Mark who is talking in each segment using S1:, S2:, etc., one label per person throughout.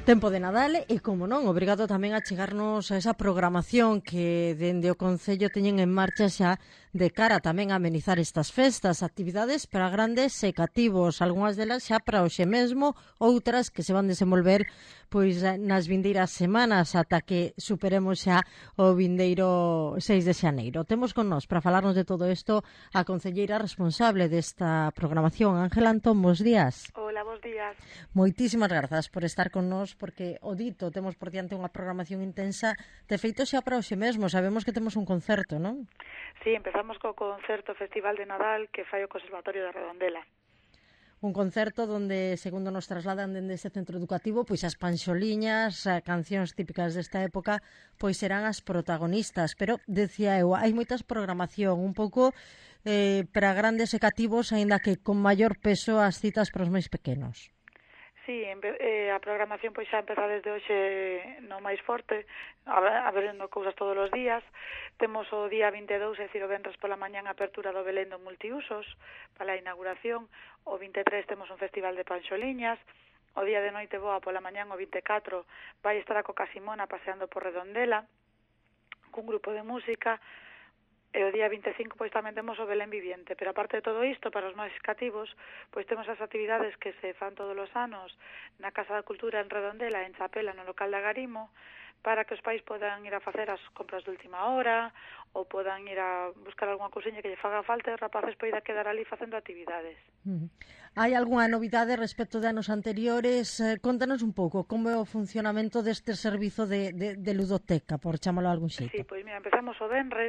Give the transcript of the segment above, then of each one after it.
S1: Tempo de Nadal e, como non, obrigado tamén a chegarnos a esa programación que dende o Concello teñen en marcha xa de cara tamén a amenizar estas festas, actividades para grandes e cativos, algunhas delas xa para hoxe mesmo, outras que se van desenvolver pois nas vindeiras semanas ata que superemos xa o vindeiro 6 de xaneiro. Temos con nós para falarnos de todo isto a concelleira responsable desta programación, Ángela Antón, bos días.
S2: Hola, bos días.
S1: Moitísimas grazas por estar con nós, porque o dito temos por diante unha programación intensa, de feito xa para hoxe mesmo, sabemos que temos un concerto, non?
S2: Sí, empezamos co concerto Festival de Nadal que fai o Conservatorio de Redondela.
S1: Un concerto onde, segundo nos trasladan dende ese centro educativo, pois as panxoliñas, cancións típicas desta época, pois serán as protagonistas, pero, decía eu, hai moitas programación, un pouco para grandes e cativos, aínda que con maior peso as citas para os máis pequenos.
S2: Sí, a programación pois xa empeza desde hoxe no máis forte, habendo cousas todos os días. Temos o día 22, é dicir, o venres pola mañán, a apertura do Belén do multiusos para a inauguración. O 23 temos un festival de panxoliñas. O día de noite boa pola mañán, o 24, vai estar a Coca Simona paseando por Redondela cun grupo de música. E o día 25 pois tamén temos o Belén Viviente, pero aparte de todo isto, para os máis cativos, pois temos as actividades que se fan todos os anos na Casa da Cultura en Redondela, en Chapela, no local de Agarimo, para que os pais podan ir a facer as compras de última hora ou podan ir a buscar algunha cousiña que lle faga falta e os rapaces poida quedar ali facendo actividades.
S1: Hai algunha novidade respecto de anos anteriores? Contanos un pouco como é o funcionamento deste servizo de ludoteca, por chamalo de algún xeito.
S2: Sí, pois mira, empezamos o venres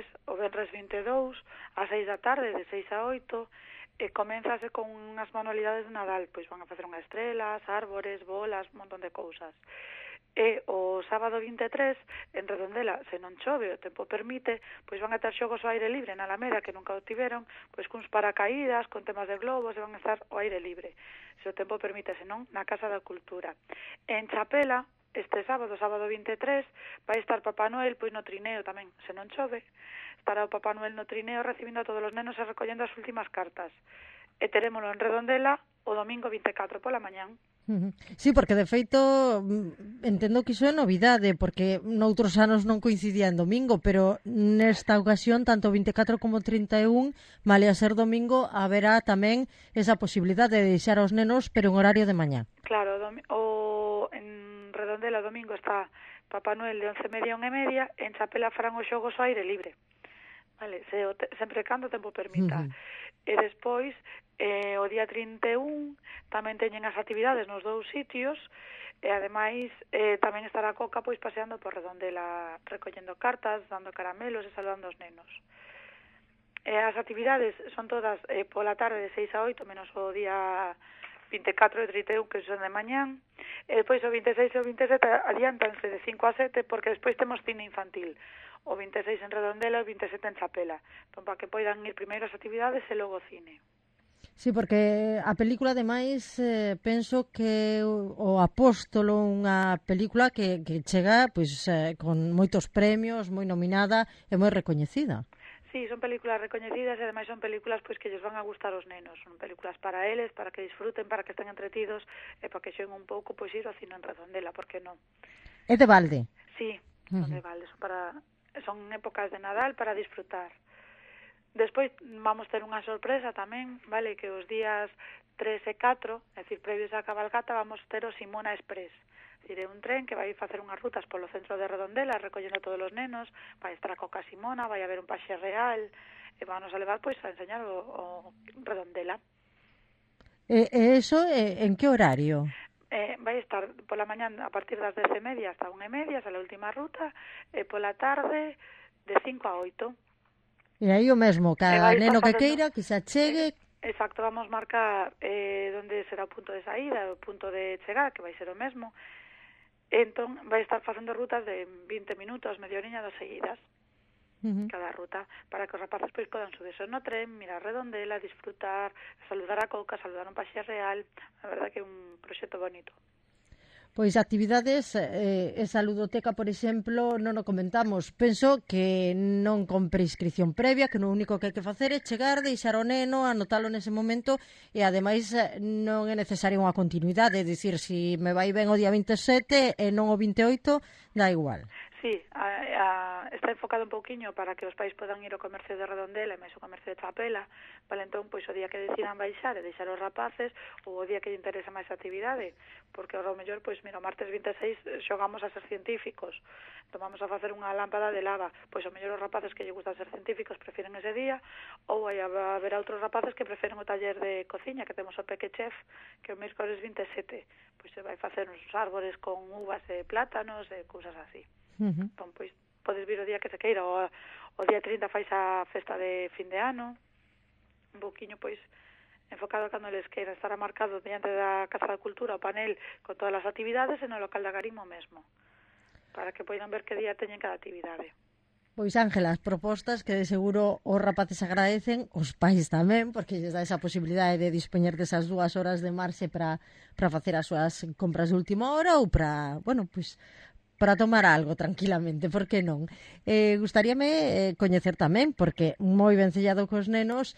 S2: 22, ás 6 da tarde, de 6 a 8, e comenzase con unhas manualidades de Nadal, pois van a facer unhas estrelas, árbores, bolas, un montón de cousas. E o sábado 23, en Redondela, se non chove, o tempo permite, pois van a ter xogos ao aire libre na Alameda, que nunca o tiveron, pois cuns paracaídas, con temas de globos, e van a estar ao aire libre. Se o tempo permite, senón, na Casa da Cultura. En Chapela, este sábado 23, vai estar Papá Noel, pois no trineo tamén, se non chove, estará o Papá Noel no trineo recibindo a todos os nenos e recollendo as últimas cartas. E terémolo en Redondela o domingo 24 pola mañán.
S1: Sí, porque de feito entendo que iso é novidade, porque noutros anos non coincidía en domingo, pero nesta ocasión, tanto 24 como 31, vale a ser domingo, haberá tamén esa posibilidade de deixar aos nenos, pero en horario de mañá.
S2: Claro, en Redondela o domingo está Papá Noel de 11:30 a 1:30, en Chapela farán os xogos ao aire libre. Vale, sempre cando o tempo permita. E despois, o día 31, tamén teñen as actividades nos dous sitios, e ademais tamén estará a Coca pois paseando por Redondela, recollendo cartas, dando caramelos e saludando aos nenos. As actividades son todas pola tarde de 6 a 8, menos o día 24 e 31, que son de mañán, e depois o 26 e o 27 adiantanse de 5 a 7, porque despois temos cine infantil, o 26 en Redondela e o 27 en Chapela, entón, para que poidan ir primeiro as actividades e logo o cine.
S1: Sí, porque a película, ademais, penso que o Apóstolo, unha película que chega pois, con moitos premios, moi nominada e moi recoñecida.
S2: Sí, son películas recoñecidas e ademais son películas pois que lles van a gustar aos nenos. Son películas para eles, para que disfruten, para que estén entretidos e para que xoguen un pouco pois ir ao cine en Redondela, por que non?
S1: É de balde?
S2: Sí, son de balde, son épocas de Nadal para disfrutar. Despois vamos ter unha sorpresa tamén, vale, que os días 3 e 4, é dicir, previos á cabalgata, vamos ter o Simona Express. É dicir, é un tren que vai facer unhas rutas polo centro de Redondela, recollendo a todos os nenos, vai estar a Coca Simona, vai haber un paxe real, e vamos a levar pois a enseñar o Redondela.
S1: E eso en que horario?
S2: Vai estar pola mañán a partir das 10:30 hasta 1:30, esa é a última ruta, e pola tarde de 5 a 8.
S1: E aí o mesmo, cada neno que queira, que se achegue.
S2: Exacto, vamos marcar onde será o punto de saída, o punto de chegar, que vai ser o mesmo. Entón, vai estar facendo rutas de 20 minutos, media horiña das seguidas, cada ruta, para que os rapaces pois podan subirse no tren, mirar Redondela, disfrutar, saludar a Coca, saludar un paxe real. A verdad que é un proxecto bonito.
S1: Pois actividades, esa ludoteca, por exemplo, non o comentamos. Penso que non con prescripción previa, que no único que hai que facer é chegar, deixar o neno, anotalo nese momento e ademais non é necesaria unha continuidade, é dicir, se me vai ben o día 27 e non o 28, dá igual.
S2: Sí, está enfocado un pouquiño para que os pais podan ir ao comercio de Redondela e máis ao comercio de Chapela, vale, entón, pois o día que decidan baixar e deixar os rapaces, ou o día que lle interesa máis a actividade, porque ao mellor, pois, mira, o martes 26 xogamos a ser científicos, entón vamos a facer unha lámpada de lava, pois ao mellor os rapaces que lle gustan ser científicos prefiren ese día, ou vai haber outros rapaces que preferen o taller de cociña, que temos o Peque Chef, que o mércores 27, pois se vai facer uns árbores con uvas e plátanos e cousas así. Entón, pois, podes vir o día que se queira, o día 30 fais a festa de fin de ano, un pouquiño, pois, enfocado cando les queira. Estará marcado diante da Casa da Cultura o panel con todas as actividades e no local da Garimo mesmo, para que poidan ver que día teñen cada actividade.
S1: Pois, Ángela, as propostas que de seguro os rapaces agradecen, os pais tamén, porque lles dá esa posibilidade de dispoñer desas 2 horas de marxe para facer as súas compras de última hora ou para, bueno, pois, para tomar algo tranquilamente, por que non? Gustaríame coñecer tamén, porque moi vencellado cos nenos,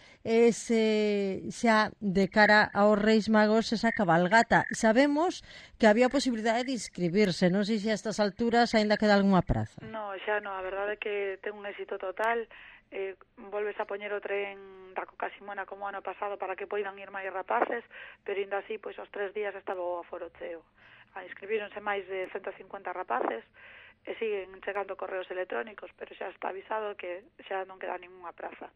S1: xa de cara aos Reis Magos esa cabalgata. Sabemos que había posibilidade de inscribirse, non sei se a estas alturas aínda queda algunha praza.
S2: No, xa no, a verdade é que ten un éxito total. Volves a poñer o tren da Coca Simona como ano pasado para que poidan ir máis rapaces, pero ainda así, pois, os 3 días estaba o aforo cheo. Inscribíronse máis de 150 rapaces e siguen chegando correos electrónicos, pero xa está avisado que xa non queda ninguna praza.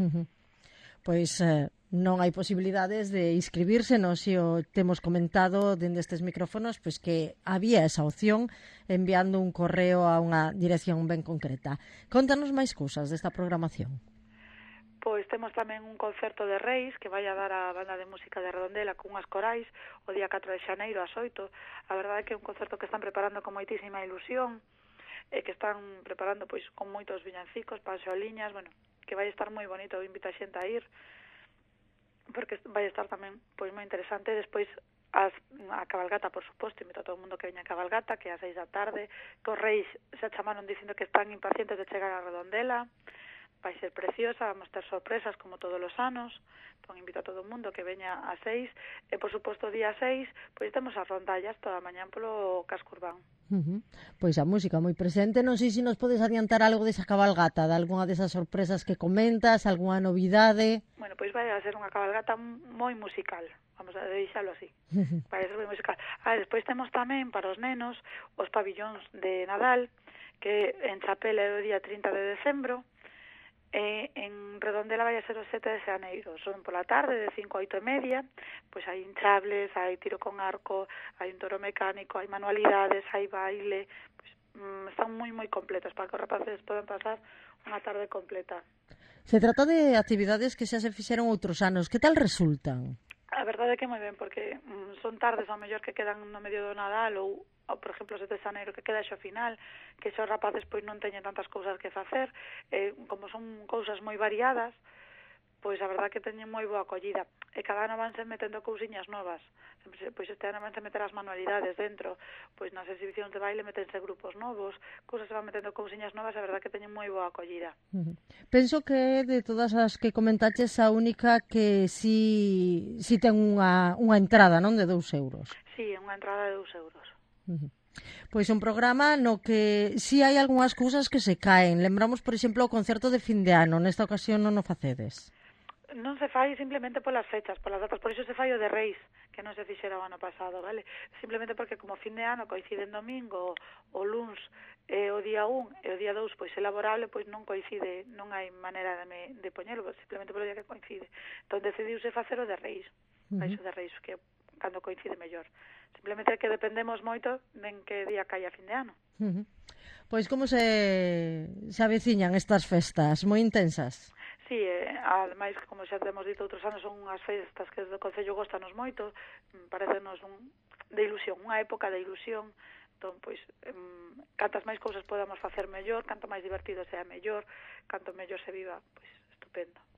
S1: Pois non hai posibilidades de inscribirse, non se o temos comentado dende estes micrófonos, pois que había esa opción enviando un correo a unha dirección ben concreta. Contanos máis cousas desta programación.
S2: Pois temos tamén un concerto de Reis que vai a dar a banda de música de Redondela con unhas corais o día 4 de xaneiro ás 8. A verdade é que é un concerto que están preparando con moitísima ilusión e que están preparando pois con moitos villancicos, panxoliñas, bueno, que vai estar moi bonito, invito a xente a ir porque vai estar tamén pois moi interesante. Despois a cabalgata, por suposto, invito a todo o mundo que veña a cabalgata, que ás 6 da tarde, que os Reis xa chamaron dicindo que están impacientes de chegar a Redondela. Vai ser preciosa, vamos ter sorpresas como todos os anos, entón invito a todo o mundo que veña a 6, e por suposto o día 6, pois temos as rondallas toda a mañán polo casco urbán.
S1: Pois a música moi presente, non sei se nos podes adiantar algo desa cabalgata, de algunha desas sorpresas que comentas, algunha novidade.
S2: Bueno, pois vai a ser unha cabalgata moi musical, vamos a deixalo así, vai a ser moi musical. Despois temos tamén para os nenos os pabillóns de Nadal, que en Chapela é o día 30 de decembro, en Redondela vai a ser o 7 de xaneiro, son pola tarde de 5 a 8 e media, pois hai hinchables, hai tiro con arco, hai un toro mecánico, hai manualidades, hai baile, pois están moi completas para que os rapaces podan pasar unha tarde completa.
S1: Se trata de actividades que xa se fixeron outros anos, que tal resultan?
S2: A verdade é que moi ben, porque son tardes ao mellor que quedan no medio do Nadal ou por exemplo, o 7 de xaneiro que queda xo final, que xos rapaces pois non teñen tantas cousas que facer, como son cousas moi variadas, pois a verdade que teñen moi boa acollida, e cada ano vanse metendo cousiñas novas. Pois este ano vanse meter as manualidades dentro, pois nas exhibicións de baile metense grupos novos, cousas se van metendo cousiñas novas, a verdade que teñen moi boa acollida.
S1: Penso que de todas as que comentaches a única que si ten unha entrada, non, de 2 euros.
S2: Sí, unha entrada de 2 euros.
S1: Pois un programa no que si hai algunhas cousas que se caen. Lembramos, por exemplo, o concerto de fin de ano. Nesta ocasión non o facedes.
S2: Non se fai simplemente polas fechas, polas datas, por iso se fai o de Reis, que non se fixera o ano pasado, vale? Simplemente porque como fin de ano coincide en domingo, o luns o día 1 e o día 2 pois é laborable, pois non coincide, non hai maneira de poñelo, simplemente polo día que coincide. Entón decidiuse facer o de Reis, fai o de Reis, que cando coincide mellor. Simplemente que dependemos moito de en que día caia fin de ano.
S1: Pois como se aveciñan estas festas moi intensas?
S2: Sí, ademais, como xa temos dito outros anos, son unhas festas que do Concello gostanos moito, parecenos de ilusión, unha época de ilusión, entón, pois, cantas máis cousas podamos facer mellor, canto máis divertido sea mellor, canto mellor se viva, pois, estupendo.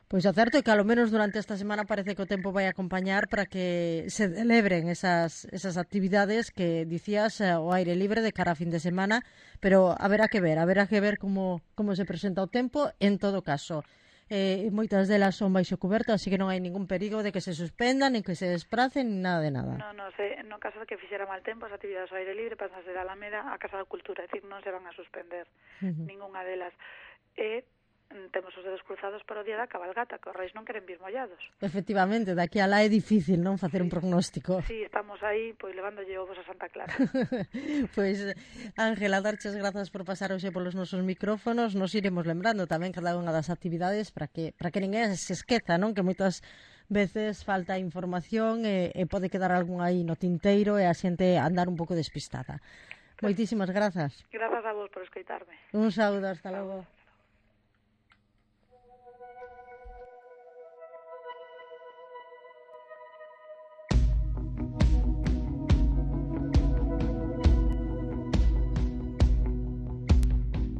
S1: Pois é certo que, ao menos durante esta semana, parece que o tempo vai acompañar para que se celebren esas actividades que dicías ao aire libre de cara a fin de semana, pero haberá que ver como se presenta o tempo. En todo caso, moitas delas son baixo coberto, así que non hai ningún perigo de que se suspendan, ni que se despracen, ni nada de nada.
S2: No caso de que fixera mal tempo, as actividades ao aire libre pasanse da Alameda a Casa da Cultura, é dicir, non se van a suspender ningunha delas. Temos os dedos cruzados para o día da cabalgata, que os reis non queren vir mollados.
S1: Efectivamente, daqui a lá é difícil non facer un prognóstico.
S2: Sí, estamos aí, pois levándolle ovos a Santa Clara.
S1: Pois, Ángela, darches grazas por pasar hoxe polos nosos micrófonos. Nos iremos lembrando tamén cada unha das actividades para que ninguén se esqueza, non? Que moitas veces falta información e pode quedar algún aí no tinteiro e a xente andar un pouco despistada. Moitísimas grazas.
S2: Grazas a vos por escoitarme.
S1: Un saúdo, hasta logo.